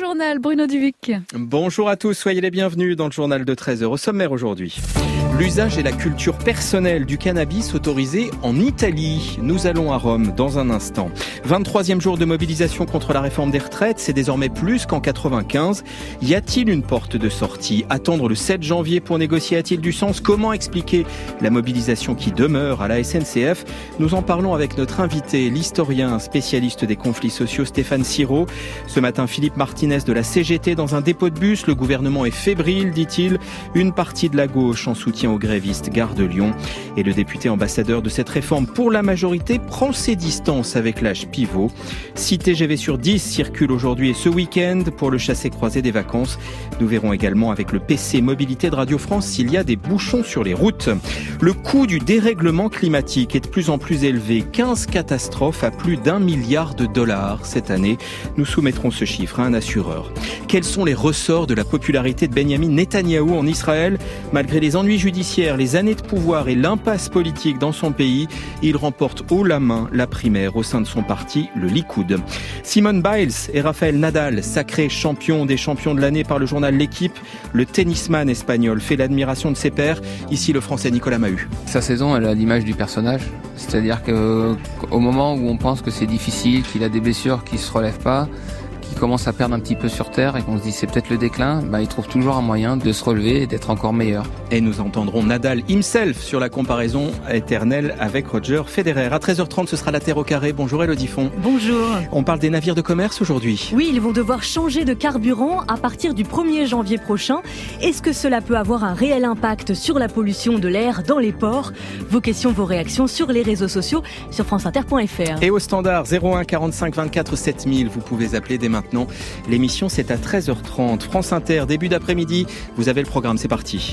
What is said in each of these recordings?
journal, Bruno Dubuc. Bonjour à tous, soyez les bienvenus dans le journal de 13h. Au sommaire aujourd'hui. L'usage et la culture personnelle du cannabis autorisé en Italie. Nous allons à Rome dans un instant. 23e jour de mobilisation contre la réforme des retraites, c'est désormais plus qu'en 95. Y a-t-il une porte de sortie ? Attendre le 7 janvier pour négocier a-t-il du sens ? Comment expliquer la mobilisation qui demeure à la SNCF ? Nous en parlons avec notre invité, l'historien spécialiste des conflits sociaux Stéphane Siro. Ce matin, Philippe Martinez de la CGT dans un dépôt de bus. Le gouvernement est fébrile, dit-il. Une partie de la gauche en soutien aux grévistes, gare de Lyon. Et le député ambassadeur de cette réforme pour la majorité prend ses distances avec l'âge pivot. 6 TGV sur 10 circulent aujourd'hui et ce week-end pour le chassé-croisé des vacances. Nous verrons également avec le PC Mobilité de Radio France s'il y a des bouchons sur les routes. Le coût du dérèglement climatique est de plus en plus élevé. 15 catastrophes à plus d'$1 milliard cette année. Nous soumettrons ce chiffre à un assureur. Quels sont les ressorts de la popularité de Benyamin Netanyahou en Israël ? Malgré les ennuis judiciaires, les années de pouvoir et l'impasse politique dans son pays, il remporte haut la main la primaire au sein de son parti, le Likoud. Simone Biles et Rafael Nadal, sacrés champions des champions de l'année par le journal L'Équipe. Le tennisman espagnol fait l'admiration de ses pairs. Ici, le français Nicolas Mahut. Sa saison, elle a l'image du personnage. C'est-à-dire qu'au moment où on pense que c'est difficile, qu'il a des blessures qui se relèvent pas, qui commence à perdre un petit peu sur terre et qu'on se dit c'est peut-être le déclin, il trouve toujours un moyen de se relever et d'être encore meilleur. Et nous entendrons Nadal himself sur la comparaison éternelle avec Roger Federer. À 13h30, ce sera la Terre au carré. Bonjour Élodie Font. Bonjour. On parle des navires de commerce aujourd'hui. Oui, ils vont devoir changer de carburant à partir du 1er janvier prochain. Est-ce que cela peut avoir un réel impact sur la pollution de l'air dans les ports ? Vos questions, vos réactions sur les réseaux sociaux sur franceinter.fr. Et au standard 01 45 24 7000, vous pouvez appeler dès maintenant. L'émission, c'est à 13h30. France Inter, début d'après-midi. Vous avez le programme, c'est parti.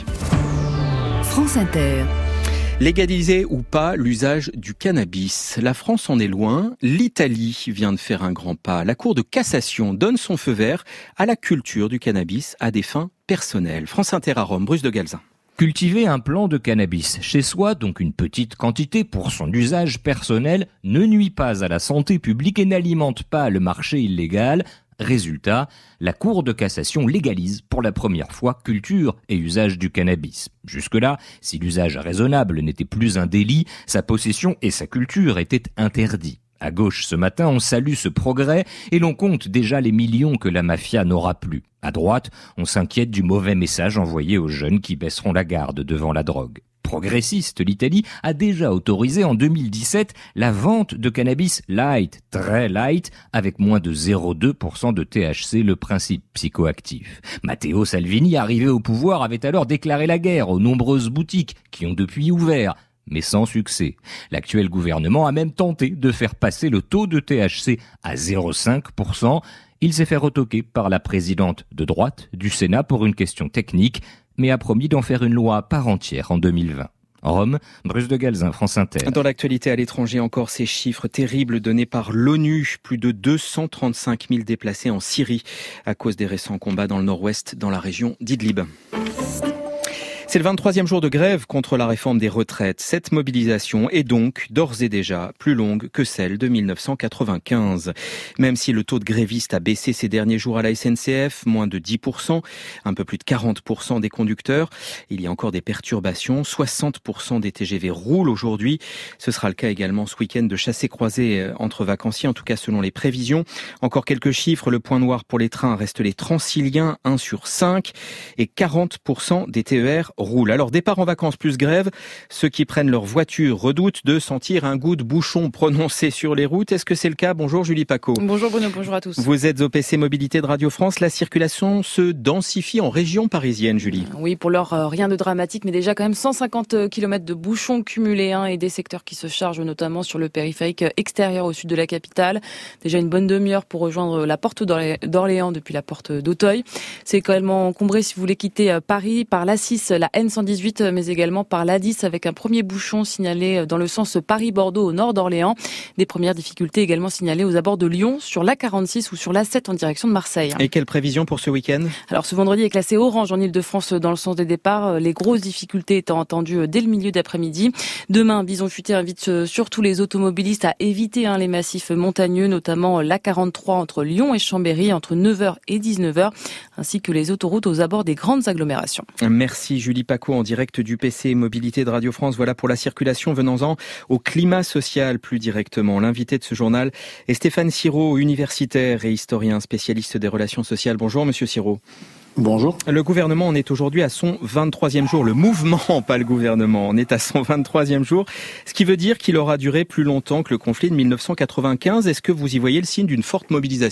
France Inter. Légaliser ou pas l'usage du cannabis. La France en est loin. L'Italie vient de faire un grand pas. La Cour de cassation donne son feu vert à la culture du cannabis à des fins personnelles. France Inter à Rome, Bruce de Galzin. Cultiver un plant de cannabis chez soi, donc une petite quantité pour son usage personnel, ne nuit pas à la santé publique et n'alimente pas le marché illégal. Résultat, la Cour de cassation légalise pour la première fois culture et usage du cannabis. Jusque-là, si l'usage raisonnable n'était plus un délit, sa possession et sa culture étaient interdits. À gauche, ce matin, on salue ce progrès et l'on compte déjà les millions que la mafia n'aura plus. À droite, on s'inquiète du mauvais message envoyé aux jeunes qui baisseront la garde devant la drogue. Progressiste, l'Italie a déjà autorisé en 2017 la vente de cannabis light, très light, avec moins de 0,2% de THC, le principe psychoactif. Matteo Salvini, arrivé au pouvoir, avait alors déclaré la guerre aux nombreuses boutiques qui ont depuis ouvert, mais sans succès. L'actuel gouvernement a même tenté de faire passer le taux de THC à 0,5%. Il s'est fait retoquer par la présidente de droite du Sénat pour une question technique, mais a promis d'en faire une loi à part entière en 2020. Rome, Bruce de Galzin, France Inter. Dans l'actualité à l'étranger, encore ces chiffres terribles donnés par l'ONU. Plus de 235 000 déplacés en Syrie à cause des récents combats dans le nord-ouest, dans la région d'Idlib. C'est le 23e jour de grève contre la réforme des retraites. Cette mobilisation est donc d'ores et déjà plus longue que celle de 1995. Même si le taux de grévistes a baissé ces derniers jours à la SNCF, moins de 10%, un peu plus de 40% des conducteurs, il y a encore des perturbations. 60% des TGV roulent aujourd'hui. Ce sera le cas également ce week-end de chassé-croisé entre vacanciers, en tout cas selon les prévisions. Encore quelques chiffres, le point noir pour les trains reste les Transiliens, 1 sur 5, et 40% des TER roule. Alors départ en vacances plus grève, ceux qui prennent leur voiture redoutent de sentir un goût de bouchon prononcé sur les routes. Est-ce que c'est le cas ? Bonjour Julie Paco. Bonjour Bruno, bonjour à tous. Vous êtes au PC Mobilité de Radio France. La circulation se densifie en région parisienne, Julie. Oui, pour l'heure, rien de dramatique, mais déjà quand même 150 km de bouchons cumulés et des secteurs qui se chargent notamment sur le périphérique extérieur au sud de la capitale. Déjà une bonne demi-heure pour rejoindre la porte d'Orléans depuis la porte d'Auteuil. C'est quand même encombré si vous voulez quitter Paris par l'A6, la la N118, mais également par l'A10 avec un premier bouchon signalé dans le sens Paris-Bordeaux au nord d'Orléans. Des premières difficultés également signalées aux abords de Lyon sur l'A46 ou sur l'A7 en direction de Marseille. Et quelle prévision pour ce week-end ? Alors ce vendredi est classé orange en Ile-de-France dans le sens des départs, les grosses difficultés étant attendues dès le milieu d'après-midi. Demain, Bison Futé invite surtout les automobilistes à éviter les massifs montagneux, notamment l'A43 entre Lyon et Chambéry entre 9h et 19h, ainsi que les autoroutes aux abords des grandes agglomérations. Merci Julie Paco en direct du PC Mobilité de Radio France. Voilà pour la circulation. Venons-en au climat social plus directement. L'invité de ce journal est Stéphane Sirot, universitaire et historien spécialiste des relations sociales. Bonjour Monsieur Sirot. Bonjour. Le gouvernement en est aujourd'hui à son 23e jour. Le mouvement, pas le gouvernement, en est à son 23e jour. Ce qui veut dire qu'il aura duré plus longtemps que le conflit de 1995. Est-ce que vous y voyez le signe d'une forte mobilisation ?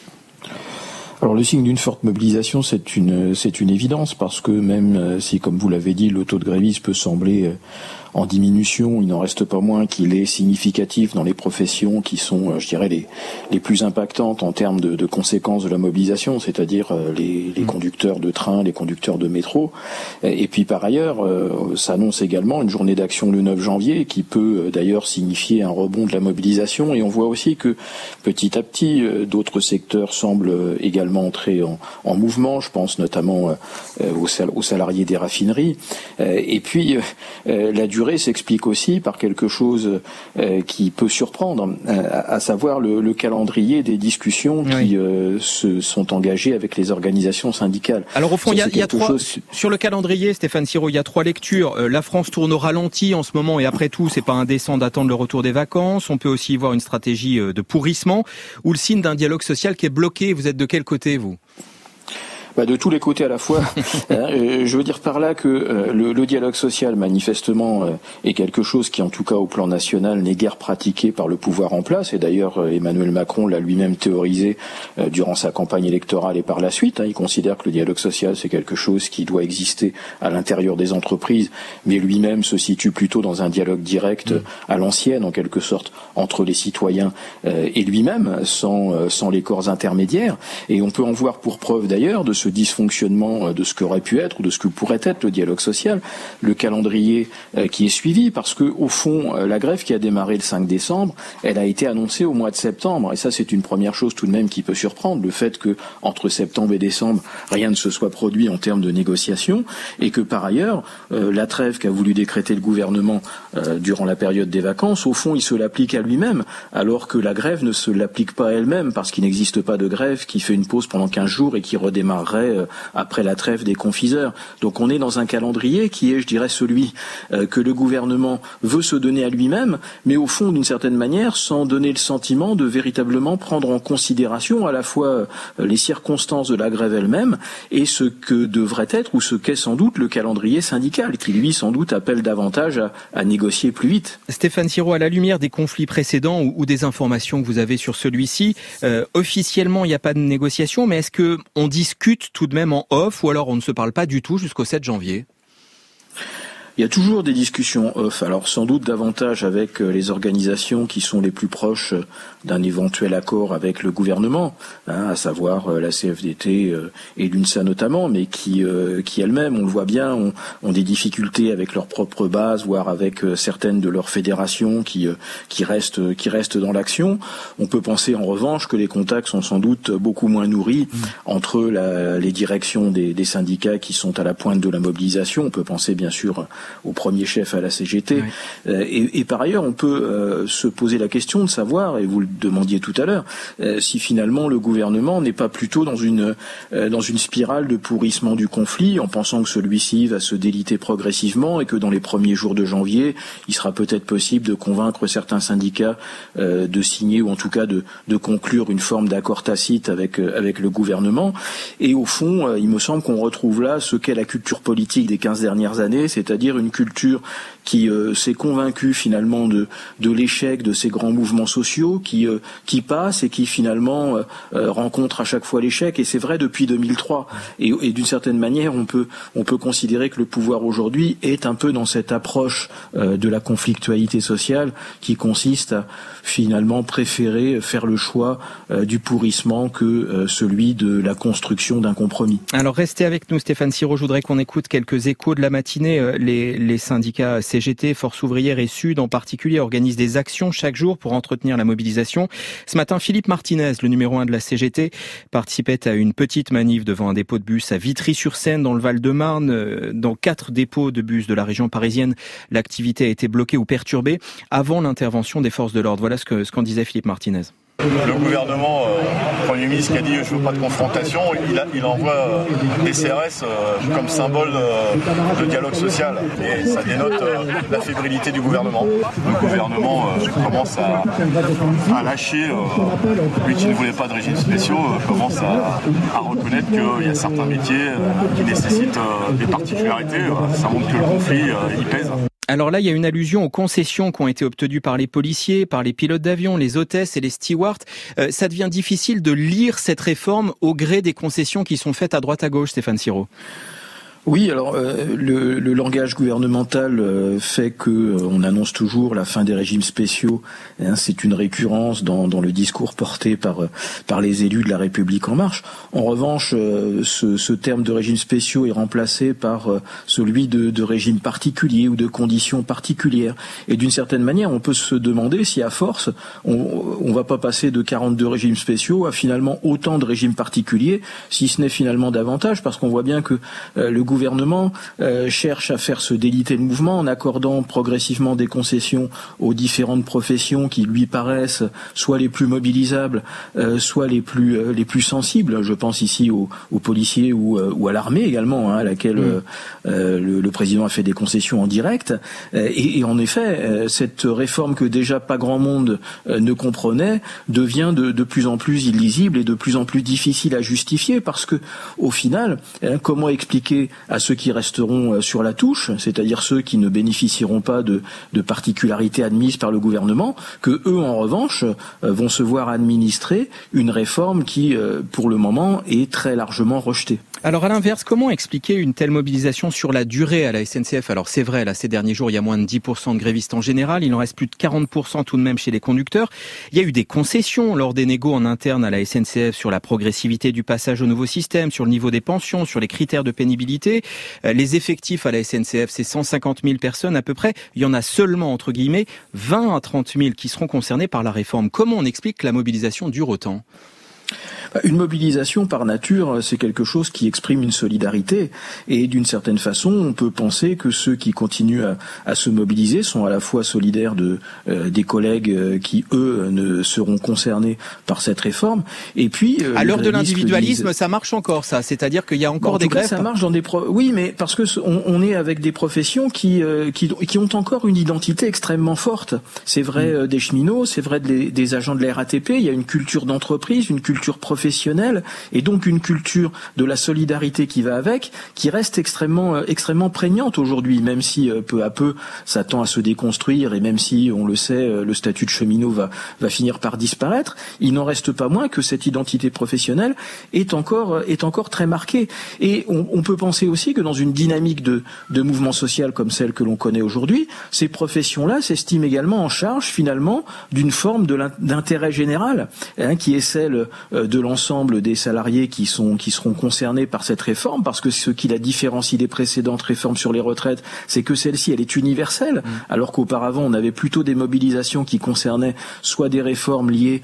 Alors le signe d'une forte mobilisation, c'est une évidence, parce que même si, comme vous l'avez dit, le taux de grévistes peut sembler en diminution, il n'en reste pas moins qu'il est significatif dans les professions qui sont, je dirais, les plus impactantes en termes de conséquences de la mobilisation, c'est-à-dire les conducteurs de train, les conducteurs de métro. Et puis par ailleurs, s'annonce également une journée d'action le 9 janvier qui peut d'ailleurs signifier un rebond de la mobilisation. Et on voit aussi que petit à petit, d'autres secteurs semblent également entrer en mouvement. Je pense notamment aux salariés des raffineries. Et puis la durée s'explique aussi par quelque chose qui peut surprendre, à savoir le calendrier des discussions qui se sont engagées avec les organisations syndicales. Alors au fond, il y a trois sur le calendrier, Stéphane Sirot, il y a trois lectures. La France tourne au ralenti en ce moment, et après tout, c'est pas indécent d'attendre le retour des vacances. On peut aussi y voir une stratégie de pourrissement ou le signe d'un dialogue social qui est bloqué. Vous êtes de quel côté, vous ? De tous les côtés à la fois. Je veux dire par là que le dialogue social, manifestement, est quelque chose qui, en tout cas au plan national, n'est guère pratiqué par le pouvoir en place. Et d'ailleurs, Emmanuel Macron l'a lui-même théorisé durant sa campagne électorale et par la suite. Il considère que le dialogue social, c'est quelque chose qui doit exister à l'intérieur des entreprises, mais lui-même se situe plutôt dans un dialogue direct à l'ancienne, en quelque sorte, entre les citoyens et lui-même, sans les corps intermédiaires. Et on peut en voir pour preuve d'ailleurs de ce dysfonctionnement de ce qu'aurait pu être ou de ce que pourrait être le dialogue social, le calendrier qui est suivi, parce que au fond, la grève qui a démarré le 5 décembre, elle a été annoncée au mois de septembre, et ça c'est une première chose tout de même qui peut surprendre, le fait que entre septembre et décembre, rien ne se soit produit en termes de négociations, et que par ailleurs, la trêve qu'a voulu décréter le gouvernement durant la période des vacances, au fond, il se l'applique à lui-même, alors que la grève ne se l'applique pas à elle-même, parce qu'il n'existe pas de grève qui fait une pause pendant 15 jours et qui redémarrerait après la trêve des confiseurs. Donc on est dans un calendrier qui est, je dirais, celui que le gouvernement veut se donner à lui-même, mais au fond, d'une certaine manière, sans donner le sentiment de véritablement prendre en considération à la fois les circonstances de la grève elle-même et ce que devrait être ou ce qu'est sans doute le calendrier syndical, qui lui, sans doute, appelle davantage à négocier plus vite. Stéphane Sirot, à la lumière des conflits précédents ou des informations que vous avez sur celui-ci, officiellement, il n'y a pas de négociation, mais est-ce que on discute tout de même en off, ou alors on ne se parle pas du tout jusqu'au 7 janvier ? Il y a toujours des discussions off, alors sans doute davantage avec les organisations qui sont les plus proches d'un éventuel accord avec le gouvernement, à savoir la CFDT et l'UNSA notamment, mais qui elles-mêmes, on le voit bien, ont des difficultés avec leur propre base, voire avec certaines de leurs fédérations qui restent dans l'action. On peut penser en revanche que les contacts sont sans doute beaucoup moins nourris entre les directions des syndicats qui sont à la pointe de la mobilisation. On peut penser bien sûr au premier chef à la CGT. Oui. Et par ailleurs, on peut se poser la question de savoir, et vous le demandiez tout à l'heure, si finalement le gouvernement n'est pas plutôt dans une spirale de pourrissement du conflit, en pensant que celui-ci va se déliter progressivement et que dans les premiers jours de janvier, il sera peut-être possible de convaincre certains syndicats de signer ou en tout cas de conclure une forme d'accord tacite avec le gouvernement. Et au fond, il me semble qu'on retrouve là ce qu'est la culture politique des 15 dernières années, c'est-à-dire une culture qui s'est convaincue finalement de l'échec de ces grands mouvements sociaux, qui passent et qui finalement rencontrent à chaque fois l'échec. Et c'est vrai depuis 2003. Et d'une certaine manière, on peut considérer que le pouvoir aujourd'hui est un peu dans cette approche de la conflictualité sociale qui consiste à finalement préférer faire le choix du pourrissement que celui de la construction d'un compromis. Alors restez avec nous, Stéphane Siro. Je voudrais qu'on écoute quelques échos de la matinée. Les syndicats CGT, Force ouvrière et Sud en particulier organisent des actions chaque jour pour entretenir la mobilisation. Ce matin, Philippe Martinez, le numéro 1 de la CGT, participait à une petite manif devant un dépôt de bus à Vitry-sur-Seine dans le Val-de-Marne. Dans 4 dépôts de bus de la région parisienne, l'activité a été bloquée ou perturbée avant l'intervention des forces de l'ordre. Voilà ce qu'en disait Philippe Martinez. Le gouvernement, le Premier ministre qui a dit « je veux pas de confrontation », il envoie des CRS comme symbole de dialogue social. Et ça dénote la fébrilité du gouvernement. Le gouvernement commence à lâcher, lui qui ne voulait pas de régimes spéciaux, commence à reconnaître qu'il y a certains métiers qui nécessitent des particularités. Ça montre que le conflit, il pèse. Alors là, il y a une allusion aux concessions qui ont été obtenues par les policiers, par les pilotes d'avion, les hôtesses et les stewards. Ça devient difficile de lire cette réforme au gré des concessions qui sont faites à droite à gauche, Stéphane Siro. Oui, alors le langage gouvernemental fait que on annonce toujours la fin des régimes spéciaux. C'est une récurrence dans le discours porté par les élus de la République en marche. En revanche, ce terme de régime spéciaux est remplacé par celui de régime particulier ou de conditions particulières. Et d'une certaine manière, on peut se demander si à force, on va pas passer de 42 régimes spéciaux à finalement autant de régimes particuliers, si ce n'est finalement davantage, parce qu'on voit bien que le gouvernement cherche à faire se déliter le mouvement en accordant progressivement des concessions aux différentes professions qui lui paraissent soit les plus mobilisables, soit les plus sensibles. Je pense ici aux policiers ou à l'armée également, à laquelle le président a fait des concessions en direct. Et en effet, cette réforme que déjà pas grand monde ne comprenait devient de plus en plus illisible et de plus en plus difficile à justifier, parce que au final, comment expliquer à ceux qui resteront sur la touche, c'est-à-dire ceux qui ne bénéficieront pas de particularités admises par le gouvernement, que eux, en revanche, vont se voir administrer une réforme qui, pour le moment, est très largement rejetée. Alors à l'inverse, comment expliquer une telle mobilisation sur la durée à la SNCF ? Alors c'est vrai, là ces derniers jours, il y a moins de 10% de grévistes en général, il en reste plus de 40% tout de même chez les conducteurs. Il y a eu des concessions lors des négos en interne à la SNCF sur la progressivité du passage au nouveau système, sur le niveau des pensions, sur les critères de pénibilité. Les effectifs à la SNCF, c'est 150 000 personnes à peu près. Il y en a seulement, entre guillemets, 20 à 30 000 qui seront concernés par la réforme. Comment on explique que la mobilisation dure autant ? Une mobilisation par nature, c'est quelque chose qui exprime une solidarité, et d'une certaine façon, on peut penser que ceux qui continuent à se mobiliser sont à la fois solidaires des collègues qui, eux, ne seront concernés par cette réforme, et puis... à l'heure de l'individualisme, ça marche encore, ça, c'est-à-dire qu'il y a encore des grèves. Ça marche dans oui, mais parce que on est avec des professions qui ont encore une identité extrêmement forte. C'est vrai des cheminots, c'est vrai des agents de la RATP, il y a une culture d'entreprise, une culture professionnelle, et donc une culture de la solidarité qui va avec, qui reste extrêmement prégnante aujourd'hui, même si peu à peu ça tend à se déconstruire, et même si, on le sait, le statut de cheminot va finir par disparaître, il n'en reste pas moins que cette identité professionnelle est encore très marquée. Et on peut penser aussi que dans une dynamique de mouvement social comme celle que l'on connaît aujourd'hui, ces professions-là s'estiment également en charge finalement d'une forme d'intérêt général, qui est celle de l'ensemble des salariés qui seront concernés par cette réforme, parce que ce qui la différencie des précédentes réformes sur les retraites, c'est que celle-ci, elle est universelle, alors qu'auparavant, on avait plutôt des mobilisations qui concernaient soit des réformes liées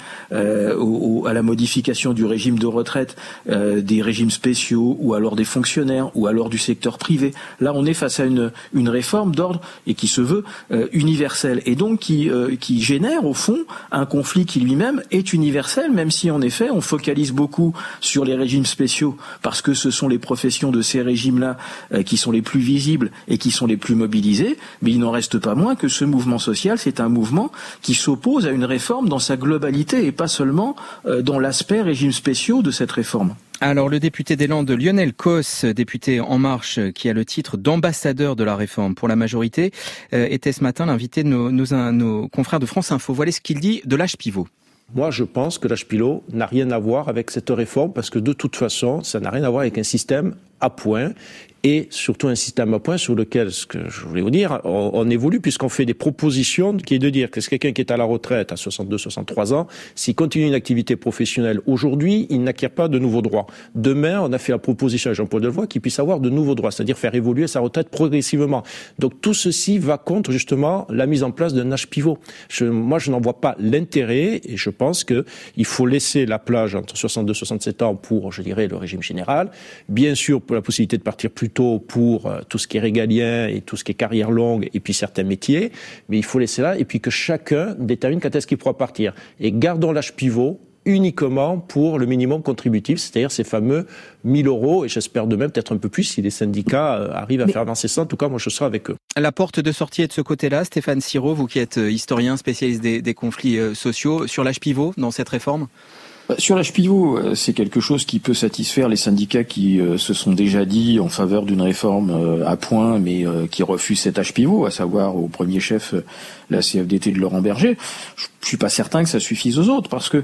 à la modification du régime de retraite, des régimes spéciaux, ou alors des fonctionnaires, ou alors du secteur privé. Là, on est face à une réforme d'ordre, et qui se veut universelle, et donc qui génère, au fond, un conflit qui lui-même est universel, même si, en effet, on focalise beaucoup sur les régimes spéciaux, parce que ce sont les professions de ces régimes-là qui sont les plus visibles et qui sont les plus mobilisées, mais il n'en reste pas moins que ce mouvement social, c'est un mouvement qui s'oppose à une réforme dans sa globalité, et pas seulement dans l'aspect régimes spéciaux de cette réforme. Alors, le député des Landes, Lionel Causse, député En Marche, qui a le titre d'ambassadeur de la réforme pour la majorité, était ce matin l'invité de nos confrères de France Info. Voilà ce qu'il dit de l'âge pivot. Moi, je pense que l'âge pivot n'a rien à voir avec cette réforme parce que de toute façon, ça n'a rien à voir avec un système à points et surtout un système à points sur lequel, ce que je voulais vous dire, on évolue puisqu'on fait des propositions qui est de dire que c'est quelqu'un qui est à la retraite à 62, 63 ans, s'il continue une activité professionnelle aujourd'hui, il n'acquiert pas de nouveaux droits. Demain, on a fait la proposition à Jean-Paul Delevoye qu'il puisse avoir de nouveaux droits, c'est-à-dire faire évoluer sa retraite progressivement. Donc tout ceci va contre justement la mise en place d'un âge pivot. Moi, je n'en vois pas l'intérêt et je pense que il faut laisser la plage entre 62 et 67 ans pour, je dirais, le régime général. Bien sûr, pour la possibilité de partir plus tôt pour tout ce qui est régalien et tout ce qui est carrière longue et puis certains métiers, mais il faut laisser là et puis que chacun détermine quand est-ce qu'il pourra partir. Et gardons l'âge pivot uniquement pour le minimum contributif, c'est-à-dire ces fameux 1 000 euros, et j'espère de même peut-être un peu plus si les syndicats arrivent à faire avancer ça. En tout cas, moi, je serai avec eux. La porte de sortie est de ce côté-là. Stéphane Siro, vous qui êtes historien, spécialiste des conflits sociaux, sur l'âge pivot dans cette réforme ? Sur l'âge pivot, c'est quelque chose qui peut satisfaire les syndicats qui se sont déjà dit en faveur d'une réforme à points, mais qui refusent cet âge pivot, à savoir au premier chef la CFDT de Laurent Berger. Je suis pas certain que ça suffise aux autres, parce que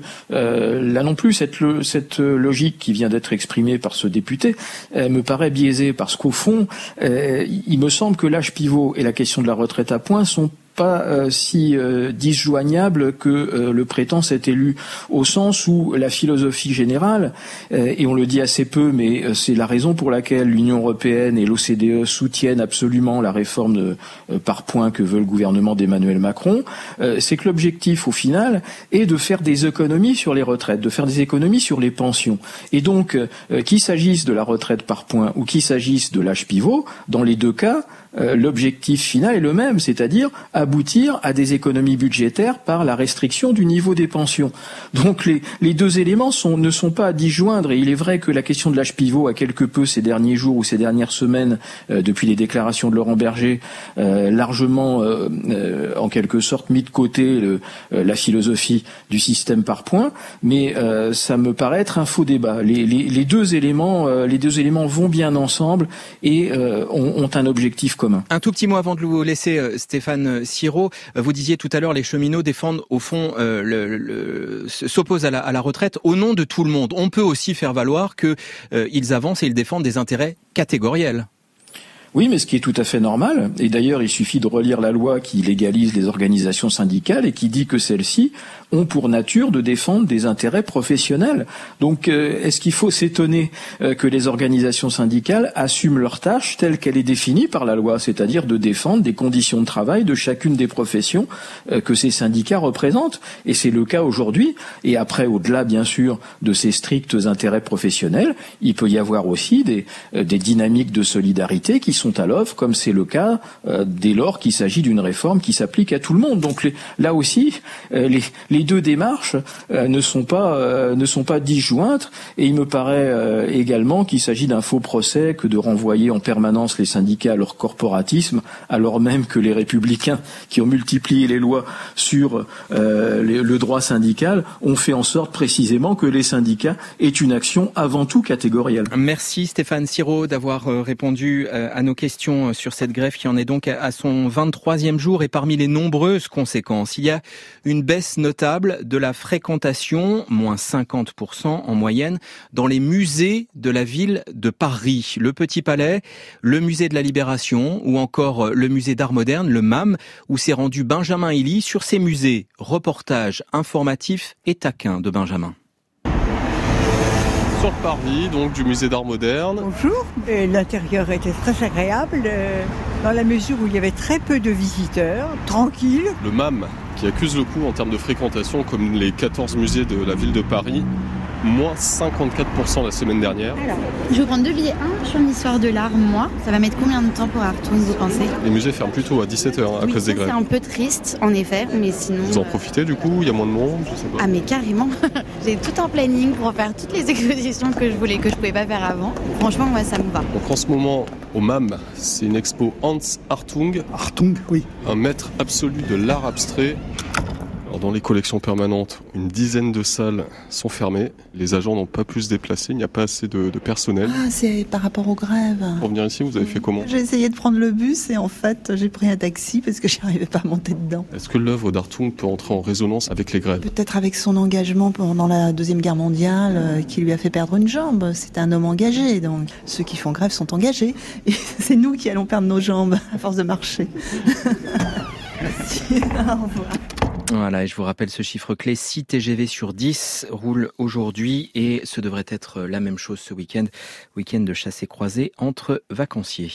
là non plus, cette logique qui vient d'être exprimée par ce député me paraît biaisée, parce qu'au fond, il me semble que l'âge pivot et la question de la retraite à points sont pas si disjoignables que le prétend cet élu, au sens où la philosophie générale, et on le dit assez peu, mais c'est la raison pour laquelle l'Union européenne et l'OCDE soutiennent absolument la réforme par points que veut le gouvernement d'Emmanuel Macron, c'est que l'objectif au final est de faire des économies sur les retraites, de faire des économies sur les pensions. Et donc, qu'il s'agisse de la retraite par points ou qu'il s'agisse de l'âge pivot, dans les deux cas, l'objectif final est le même, c'est-à-dire aboutir à des économies budgétaires par la restriction du niveau des pensions. Donc les deux éléments ne sont pas à disjoindre, et il est vrai que la question de l'âge pivot a quelque peu ces derniers jours ou ces dernières semaines, depuis les déclarations de Laurent Berger, largement en quelque sorte mis de côté la philosophie du système par points, mais ça me paraît être un faux débat. Les deux éléments vont bien ensemble et ont un objectif commun. Un tout petit mot avant de vous laisser, Stéphane Siro. Vous disiez tout à l'heure, les cheminots défendent au fond, s'opposent à la retraite au nom de tout le monde. On peut aussi faire valoir qu'ils avancent et ils défendent des intérêts catégoriels. Oui, mais ce qui est tout à fait normal, et d'ailleurs il suffit de relire la loi qui légalise les organisations syndicales et qui dit que celles-ci ont pour nature de défendre des intérêts professionnels. Donc est-ce qu'il faut s'étonner que les organisations syndicales assument leur tâche telle qu'elle est définie par la loi, c'est-à-dire de défendre des conditions de travail de chacune des professions que ces syndicats représentent. Et c'est le cas aujourd'hui. Et après, au-delà bien sûr de ces stricts intérêts professionnels, il peut y avoir aussi des dynamiques de solidarité qui sont à l'œuvre, comme c'est le cas dès lors qu'il s'agit d'une réforme qui s'applique à tout le monde. Donc là aussi, les deux démarches ne sont pas disjointes, et il me paraît également qu'il s'agit d'un faux procès que de renvoyer en permanence les syndicats à leur corporatisme, alors même que les républicains qui ont multiplié les lois sur le droit syndical ont fait en sorte précisément que les syndicats aient une action avant tout catégorielle. Merci Stéphane Siro d'avoir répondu à nos questions sur cette grève qui en est donc à son 23e jour, et parmi les nombreuses conséquences, il y a une baisse notable de la fréquentation, moins 50% en moyenne, dans les musées de la ville de Paris. Le Petit Palais, le musée de la Libération ou encore le musée d'art moderne, le MAM, où s'est rendu Benjamin Elie sur ces musées. Reportage informatif et taquin de Benjamin. Sur le parvis, donc du musée d'art moderne. Bonjour, l'intérieur était très agréable, dans la mesure où il y avait très peu de visiteurs, tranquille. Le MAM, qui accuse le coup en termes de fréquentation, comme les 14 musées de la ville de Paris, moins 54% la semaine dernière. Alors, je vais prendre 2 billets, un sur l'histoire de l'art, moi. Ça va mettre combien de temps pour Artoun, vous pensez ? Les musées ferment plutôt à 17h à cause des grèves. C'est un peu triste, en effet, mais sinon... Vous en profitez du coup ? Il y a moins de monde ? Je sais pas. Ah mais carrément. J'ai tout un planning pour faire toutes les expositions que je voulais, que je pouvais pas faire avant. Franchement, moi, ça me va. Donc en ce moment, au MAM, c'est une expo Hans Hartung. Hartung, oui. Un maître absolu de l'art abstrait. Alors, dans les collections permanentes, une dizaine de salles sont fermées. Les agents n'ont pas pu se déplacer, il n'y a pas assez de personnel. Ah, c'est par rapport aux grèves. Pour venir ici, vous avez fait comment ? J'ai essayé de prendre le bus et en fait, j'ai pris un taxi parce que je n'arrivais pas à monter dedans. Est-ce que l'œuvre d'Hartung peut entrer en résonance avec les grèves ? Peut-être avec son engagement pendant la Deuxième Guerre mondiale qui lui a fait perdre une jambe. C'est un homme engagé, donc ceux qui font grève sont engagés. Et c'est nous qui allons perdre nos jambes à force de marcher. Merci, au revoir. Voilà, et je vous rappelle ce chiffre clé, 6 TGV sur 10 roulent aujourd'hui et ce devrait être la même chose ce week-end de chassés-croisés entre vacanciers.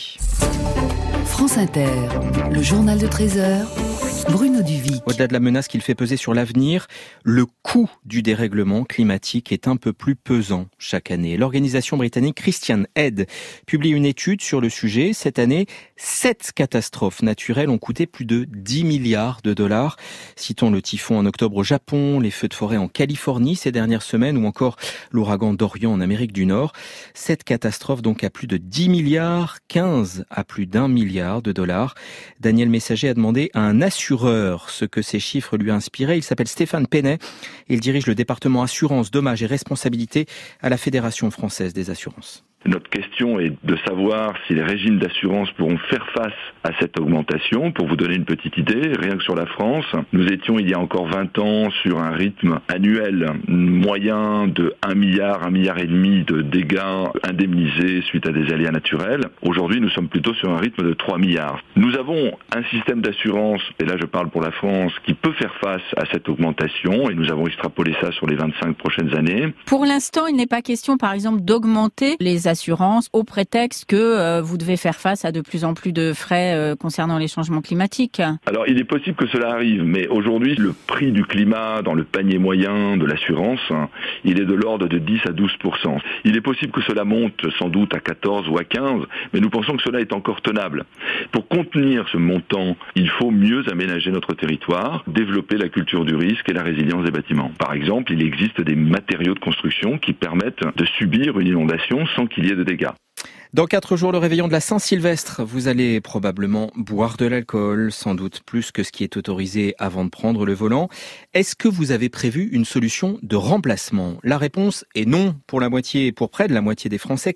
France Inter, le journal de 13h, Bruno Duvic. Au-delà de la menace qu'il fait peser sur l'avenir, le coût du dérèglement climatique est un peu plus pesant chaque année. L'organisation britannique Christian Aid publie une étude sur le sujet. Cette année, 7 catastrophes naturelles ont coûté plus de 10 milliards de dollars. Citons le typhon en octobre au Japon, les feux de forêt en Californie ces dernières semaines ou encore l'ouragan Dorian en Amérique du Nord. 7 catastrophes donc à plus de 10 milliards, 15 à plus d'1 milliard de dollars. Daniel Messager a demandé à un assureur ce que ces chiffres lui inspiraient. Il s'appelle Stéphane Penet. Il dirige le département assurance, dommages et responsabilités à la Fédération française des assurances. Notre question est de savoir si les régimes d'assurance pourront faire face à cette augmentation. Pour vous donner une petite idée, rien que sur la France, nous étions il y a encore 20 ans sur un rythme annuel moyen de 1 milliard et demi de dégâts indemnisés suite à des aléas naturels. Aujourd'hui, nous sommes plutôt sur un rythme de 3 milliards. Nous avons un système d'assurance, et là je parle pour la France, qui peut faire face à cette augmentation et nous avons extrapolé ça sur les 25 prochaines années. Pour l'instant, il n'est pas question par exemple d'augmenter les assurances au prétexte que vous devez faire face à de plus en plus de frais concernant les changements climatiques. Alors il est possible que cela arrive, mais aujourd'hui le prix du climat dans le panier moyen de l'assurance, il est de l'ordre de 10 à 12%. Il est possible que cela monte sans doute à 14 ou à 15, mais nous pensons que cela est encore tenable. Pour contenir ce montant, il faut mieux aménager notre territoire, développer la culture du risque et la résilience des bâtiments. Par exemple, il existe des matériaux de construction qui permettent de subir une inondation sans qu'il y ait de dégâts. Dans 4 jours, le réveillon de la Saint-Sylvestre, vous allez probablement boire de l'alcool, sans doute plus que ce qui est autorisé avant de prendre le volant. Est-ce que vous avez prévu une solution de remplacement ? La réponse est non pour près de la moitié des Français,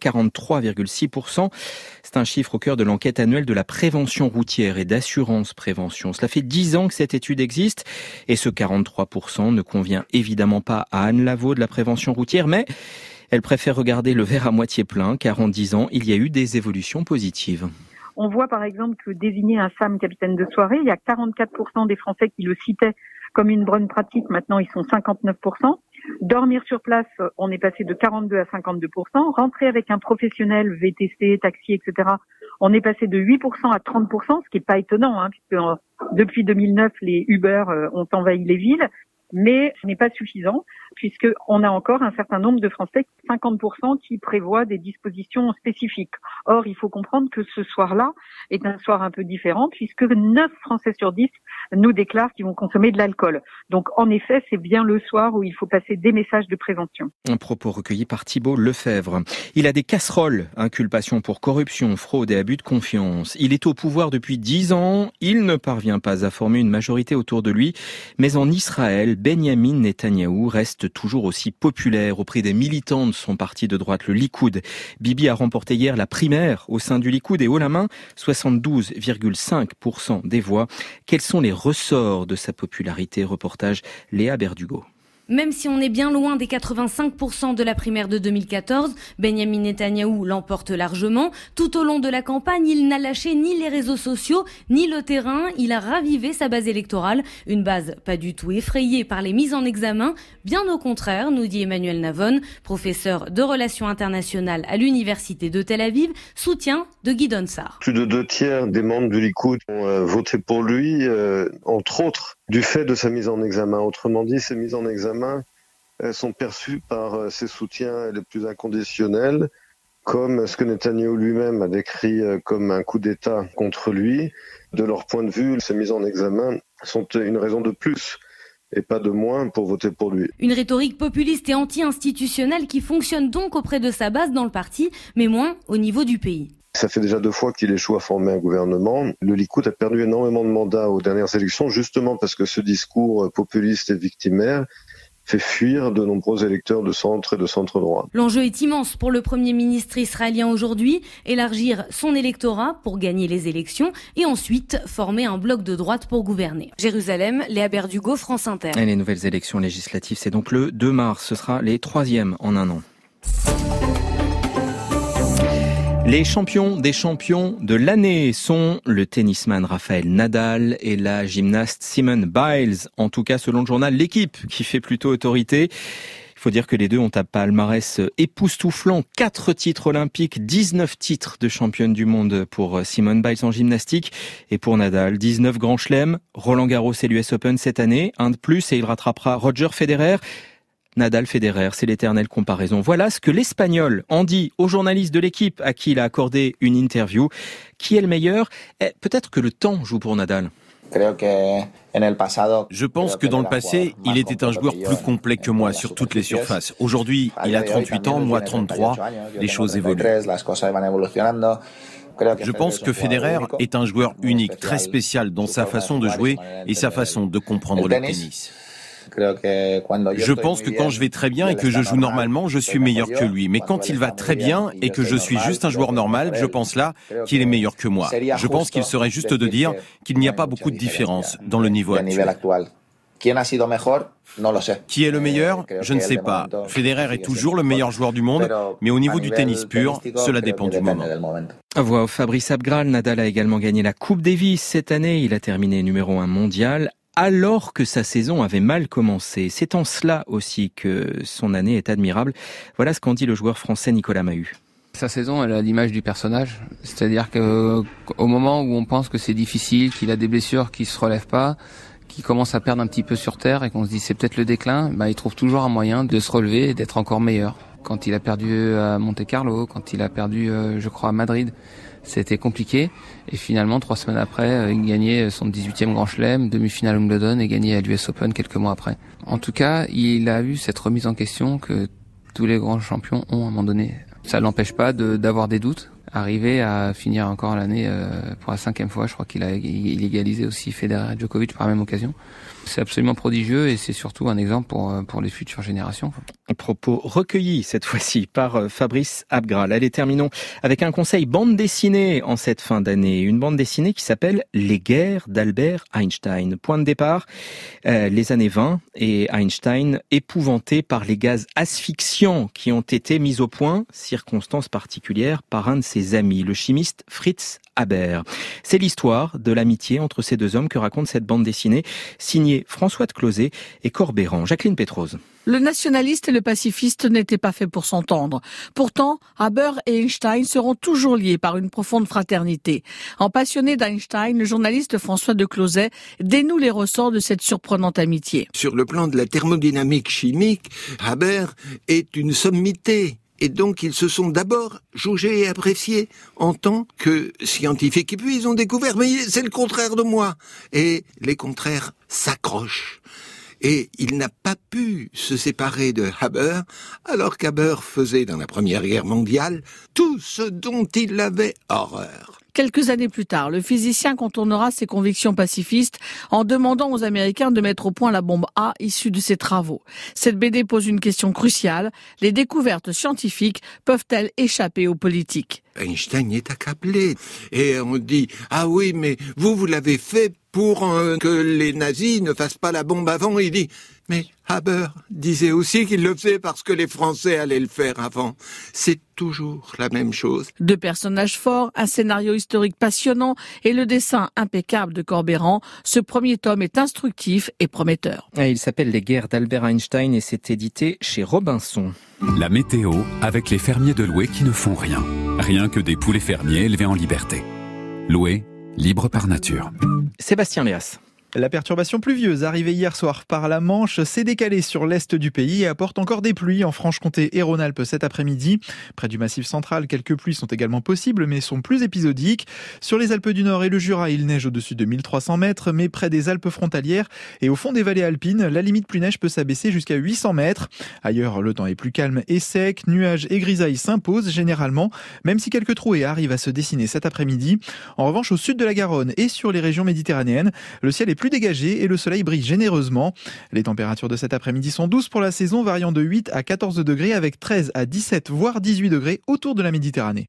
43,6%. C'est un chiffre au cœur de l'enquête annuelle de la prévention routière et d'assurance prévention. Cela fait 10 ans que cette étude existe et ce 43% ne convient évidemment pas à Anne Lavaux de la prévention routière, mais elle préfère regarder le verre à moitié plein, car en 10 ans, il y a eu des évolutions positives. On voit par exemple que désigner un SAM capitaine de soirée, il y a 44% des Français qui le citaient comme une bonne pratique, maintenant ils sont 59%. Dormir sur place, on est passé de 42 à 52%. Rentrer avec un professionnel, VTC, taxi, etc., on est passé de 8% à 30%, ce qui n'est pas étonnant, puisque depuis 2009, les Uber ont envahi les villes. Mais ce n'est pas suffisant, puisqu'on a encore un certain nombre de Français, 50%, qui prévoient des dispositions spécifiques. Or, il faut comprendre que ce soir-là est un soir un peu différent, puisque 9 Français sur 10 nous déclarent qu'ils vont consommer de l'alcool. Donc, en effet, c'est bien le soir où il faut passer des messages de prévention. Un propos recueilli par Thibault Lefebvre. Il a des casseroles, inculpation pour corruption, fraude et abus de confiance. Il est au pouvoir depuis 10 ans. Il ne parvient pas à former une majorité autour de lui. Mais en Israël, Benyamin Netanyahou reste toujours aussi populaire auprès des militants de son parti de droite, le Likoud. Bibi a remporté hier la primaire au sein du Likoud et haut la main, 72,5% des voix. Quels sont les ressorts de sa popularité ? Reportage Léa Berdugo. Même si on est bien loin des 85% de la primaire de 2014, Benyamin Netanyahou l'emporte largement. Tout au long de la campagne, il n'a lâché ni les réseaux sociaux, ni le terrain. Il a ravivé sa base électorale. Une base pas du tout effrayée par les mises en examen. Bien au contraire, nous dit Emmanuel Navon, professeur de relations internationales à l'université de Tel Aviv, soutien de Guy Donsar. Plus de 2/3 des membres du Likoud ont voté pour lui, entre autres, du fait de sa mise en examen. Autrement dit, ces mises en examen sont perçues par ses soutiens les plus inconditionnels, comme ce que Netanyahou lui-même a décrit comme un coup d'État contre lui. De leur point de vue, ces mises en examen sont une raison de plus et pas de moins pour voter pour lui. Une rhétorique populiste et anti-institutionnelle qui fonctionne donc auprès de sa base dans le parti, mais moins au niveau du pays. Ça fait déjà 2 fois qu'il échoue à former un gouvernement. Le Likoud a perdu énormément de mandats aux dernières élections, justement parce que ce discours populiste et victimaire fait fuir de nombreux électeurs de centre et de centre-droit. L'enjeu est immense pour le Premier ministre israélien aujourd'hui, élargir son électorat pour gagner les élections et ensuite former un bloc de droite pour gouverner. Jérusalem, Léa Berdugo, France Inter. Et les nouvelles élections législatives, c'est donc le 2 mars. Ce sera les 3e en un an. Les champions des champions de l'année sont le tennisman Rafael Nadal et la gymnaste Simone Biles. En tout cas, selon le journal L'Équipe, qui fait plutôt autorité. Il faut dire que les deux ont un palmarès époustouflant. 4 titres olympiques, 19 titres de championne du monde pour Simone Biles en gymnastique. Et pour Nadal, 19 grands chelems, Roland Garros et l'US Open cette année. Un de plus et il rattrapera Roger Federer. Nadal-Federer, c'est l'éternelle comparaison. Voilà ce que l'Espagnol en dit aux journalistes de l'Équipe à qui il a accordé une interview. Qui est le meilleur ? Peut-être que le temps joue pour Nadal. Je pense que dans le passé, il était un joueur plus complet que moi sur toutes les surfaces. Aujourd'hui, il a 38 ans, moi 33. Les choses évoluent. Je pense que Federer est un joueur unique, très spécial dans sa façon de jouer et sa façon de comprendre le tennis. Je pense que quand je vais très bien et que je joue normalement, je suis meilleur que lui. Mais quand il va très bien et que je suis juste un joueur normal, je pense là qu'il est meilleur que moi. Je pense qu'il serait juste de dire qu'il n'y a pas beaucoup de différence dans le niveau actuel. Qui est le meilleur ? Je ne sais pas. Federer est toujours le meilleur joueur du monde, mais au niveau du tennis pur, cela dépend du moment. Voix Fabrice Abgral, Nadal a également gagné la Coupe Davis cette année. Il a terminé numéro 1 mondial. Alors que sa saison avait mal commencé. C'est en cela aussi que son année est admirable. Voilà ce qu'en dit le joueur français Nicolas Mahut. Sa saison, elle a l'image du personnage. C'est-à-dire qu'au moment où on pense que c'est difficile, qu'il a des blessures, qu'il se relève pas, qu'il commence à perdre un petit peu sur terre et qu'on se dit c'est peut-être le déclin, il trouve toujours un moyen de se relever et d'être encore meilleur. Quand il a perdu à Monte-Carlo, quand il a perdu, je crois, à Madrid, c'était compliqué. Et finalement, 3 semaines après, il gagnait son 18e Grand Chelem, demi-finale Wimbledon et gagné à l'US Open quelques mois après. En tout cas, il a eu cette remise en question que tous les grands champions ont à un moment donné. Ça l'empêche pas d'avoir des doutes. Arriver à finir encore l'année pour la 5e fois, je crois qu'il a égalisé aussi Federer et Djokovic par la même occasion. C'est absolument prodigieux et c'est surtout un exemple pour les futures générations. Propos recueillis cette fois-ci par Fabrice Abgral. Allez, terminons avec un conseil bande dessinée en cette fin d'année. Une bande dessinée qui s'appelle Les guerres d'Albert Einstein. Point de départ, les années 20 et Einstein épouvanté par les gaz asphyxiants qui ont été mis au point, circonstance particulière, par un de ses amis, le chimiste Fritz Haber. C'est l'histoire de l'amitié entre ces deux hommes que raconte cette bande dessinée, signée François de Closet et Corbéran. Jacqueline Pétrose. Le nationaliste et le pacifiste n'étaient pas faits pour s'entendre. Pourtant, Haber et Einstein seront toujours liés par une profonde fraternité. En passionné d'Einstein, le journaliste François de Closet dénoue les ressorts de cette surprenante amitié. Sur le plan de la thermodynamique chimique, Haber est une sommité. Et donc, ils se sont d'abord jaugés et appréciés en tant que scientifiques. Et puis, ils ont découvert, mais c'est le contraire de moi. Et les contraires s'accrochent. Et il n'a pas pu se séparer de Haber, alors qu'Haber faisait dans la Première Guerre mondiale tout ce dont il avait horreur. Quelques années plus tard, le physicien contournera ses convictions pacifistes en demandant aux Américains de mettre au point la bombe A issue de ses travaux. Cette BD pose une question cruciale. Les découvertes scientifiques peuvent-elles échapper aux politiques ? Einstein est accablé. Et on dit, ah oui, mais vous l'avez fait pour que les nazis ne fassent pas la bombe avant. Il dit, mais Haber disait aussi qu'il le faisait parce que les Français allaient le faire avant. C'est toujours la même chose. 2 personnages forts, un scénario historique passionnant et le dessin impeccable de Corbéran. Ce premier tome est instructif et prometteur. Il s'appelle Les guerres d'Albert Einstein et c'est édité chez Robinson. La météo avec les fermiers de Loué qui ne font rien. Rien que des poulets fermiers élevés en liberté. Loué, libre par nature. Sébastien Léas. La perturbation pluvieuse arrivée hier soir par la Manche s'est décalée sur l'est du pays et apporte encore des pluies en Franche-Comté et Rhône-Alpes cet après-midi. Près du Massif central, quelques pluies sont également possibles mais sont plus épisodiques. Sur les Alpes du Nord et le Jura, il neige au-dessus de 1300 mètres, mais près des Alpes frontalières et au fond des vallées alpines, la limite pluie-neige peut s'abaisser jusqu'à 800 mètres. Ailleurs, le temps est plus calme et sec, nuages et grisailles s'imposent généralement, même si quelques trouées arrivent à se dessiner cet après-midi. En revanche, au sud de la Garonne et sur les régions méditerranéennes, le ciel est plus dégagé et le soleil brille généreusement. Les températures de cet après-midi sont douces pour la saison, variant de 8 à 14 degrés avec 13 à 17 voire 18 degrés autour de la Méditerranée.